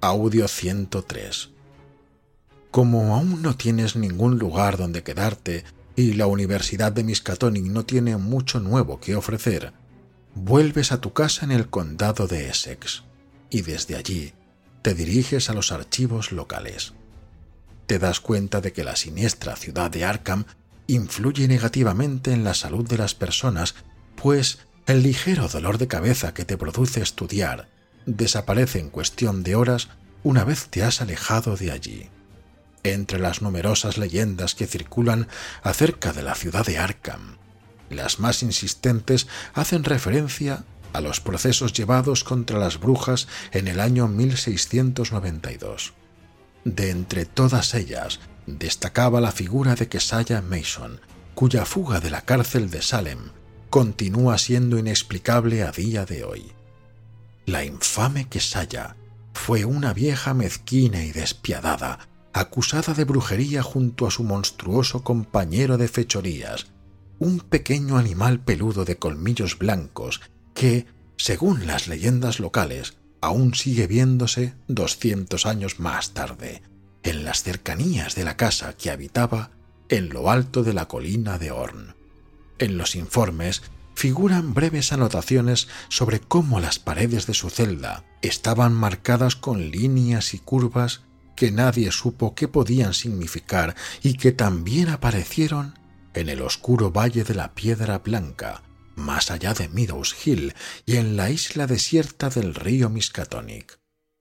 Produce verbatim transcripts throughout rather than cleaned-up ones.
Audio ciento tres. Como aún no tienes ningún lugar donde quedarte y la Universidad de Miskatonic no tiene mucho nuevo que ofrecer, vuelves a tu casa en el condado de Essex y desde allí te diriges a los archivos locales. Te das cuenta de que la siniestra ciudad de Arkham influye negativamente en la salud de las personas, pues el ligero dolor de cabeza que te produce estudiar desaparece en cuestión de horas una vez te has alejado de allí. Entre las numerosas leyendas que circulan acerca de la ciudad de Arkham, las más insistentes hacen referencia a los procesos llevados contra las brujas en el año mil seiscientos noventa y dos. De entre todas ellas, destacaba la figura de Keziah Mason, cuya fuga de la cárcel de Salem continúa siendo inexplicable a día de hoy. La infame Keziah fue una vieja mezquina y despiadada, acusada de brujería junto a su monstruoso compañero de fechorías, un pequeño animal peludo de colmillos blancos que, según las leyendas locales, aún sigue viéndose doscientos años más tarde, en las cercanías de la casa que habitaba en lo alto de la colina de Orn. En los informes figuran breves anotaciones sobre cómo las paredes de su celda estaban marcadas con líneas y curvas que nadie supo qué podían significar y que también aparecieron en el oscuro valle de la Piedra Blanca, más allá de Meadows Hill y en la isla desierta del río Miskatonic,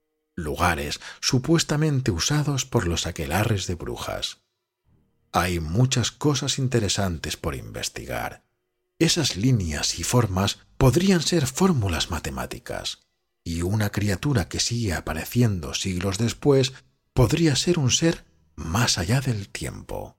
lugares supuestamente usados por los aquelarres de brujas. Hay muchas cosas interesantes por investigar. Esas líneas y formas podrían ser fórmulas matemáticas, y una criatura que sigue apareciendo siglos después podría ser un ser más allá del tiempo.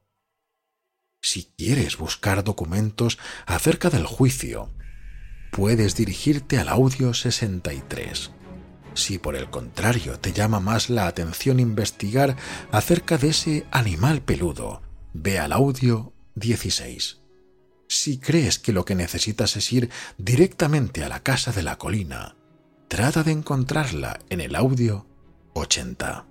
Si quieres buscar documentos acerca del juicio, puedes dirigirte al audio sesenta y tres. Si por el contrario te llama más la atención investigar acerca de ese animal peludo, ve al audio dieciséis. Si crees que lo que necesitas es ir directamente a la casa de la colina, trata de encontrarla en el audio ochenta.